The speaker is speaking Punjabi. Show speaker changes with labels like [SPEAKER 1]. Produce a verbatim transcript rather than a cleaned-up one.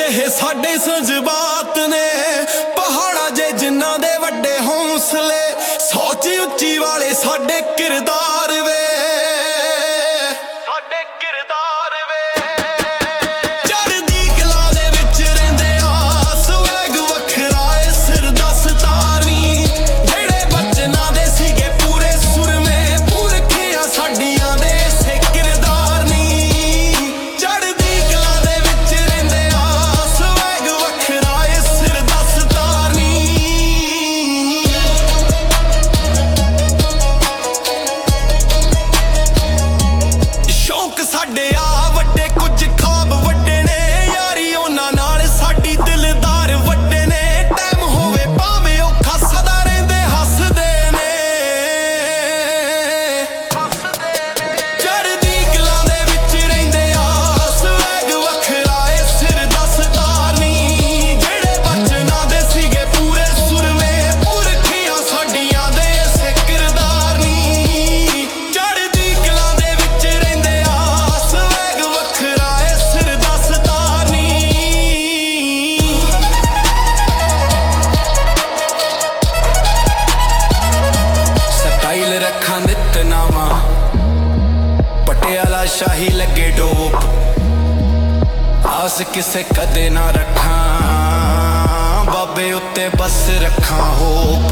[SPEAKER 1] ਇਹ ਸਾਡੇ ਜਜ਼ਬਾਤ ਨੇ, ਪਹਾੜਾ ਜੇ ਜਿਨ੍ਹਾਂ ਦੇ ਵੱਡੇ ਹੌਸਲੇ, ਸੋਚ ਉੱਚੀ ਵਾਲੇ ਸਾਡੇ ਕਿਰਦਾਰ ਵੇ, ਸਾਡੇ ਕਿਰਦਾਰ ਵੇ। ਚੜ੍ਹਦੀ ਕਲਾ ਦੇ ਵਿੱਚ ਰਹਿੰਦੇ ਆ, ਸਵੈਗ ਵੱਖਰਾ ਏ ਸਿਰ ਦਾ ਸਤਾਰਵੀਂ, ਜਿਹੜੇ ਬਚਨਾਂ ਦੇ ਸੀਗੇ ਪੂਰੇ ਸੁਰਮੇ, ਪੁਰਖਿਆਂ ਸਾਡੀਆਂ ਦੇ ਸੇ ਕਿਰਦਾਰ ਨੀ। ਚੜ੍ਹਦੀ ਕਲਾ ਦੇ ਵਿੱਚ ਰਹਿੰਦੇ ਆ, ਸਵੈਗ ਵੱਖਰਾ ਏ ਸਿਰ ਦਾ ਸਤਾਰਵੀਂ। ਸ਼ੌਂਕ ਸਾਡੇ ਆ ਵੱਡੇ, ਕੁਝ ਖਾਬ ਵੱਡੇ ਨੇ, ਯਾਰੀ ਉਹਨਾਂ ਨਾਲ ਸਾਡੀ ਦਿਲਦਾਰ ਵੱਡੇ ਨੇ। ਟਾਈਮ ਹੋਵੇ ਭਾਵੇਂ ਔਖਾ, ਸਦਾ ਰਹਿੰਦੇ ਹੱਸਦੇ ਨੇ। ਚੜ੍ਹਦੀ ਕਲਾ ਦੇ ਵਿੱਚ ਰਹਿੰਦੇ ਆ, ਸਵੈਗ ਵੱਖਰਾ ਏ ਸਿਰ ਦਾ ਸਤਾਰਵੀਂ, ਜਿਹੜੇ ਬਚਨਾਂ ਦੇ ਸੀਗੇ ਪੂਰੇ ਸੁਰਮੇ, ਪੁਰਖਿਆਂ ਸਾਡੀਆਂ ਦੇ ਸੇ ਕਿਰਦਾਰ ਨੀ। ਚੜ੍ਹਦੀ ਕਲਾ ਦੇ ਵਿੱਚ ਰਹਿੰਦੇ ਆ, ਸਵੈਗ ਵੱਖਰਾ ਏ ਸਿਰ ਦਾ ਸਤਾਰਵੀਂ। ਸਟਾਈਲ ਰੱਖਾਂ ਨਿੱਤ ਨਾਵਾਂ, ਪਟਿਆਲਾ ਸ਼ਾਹੀ ਲੱਗੇ ਡੋਪ, ਆਸ ਕਿਸੇ ਕਦੇ ਨਾ ਰੱਖਾਂ, ਬਾਬੇ ਉੱਤੇ ਬਸ ਰੱਖਾਂ ਹੋਪ।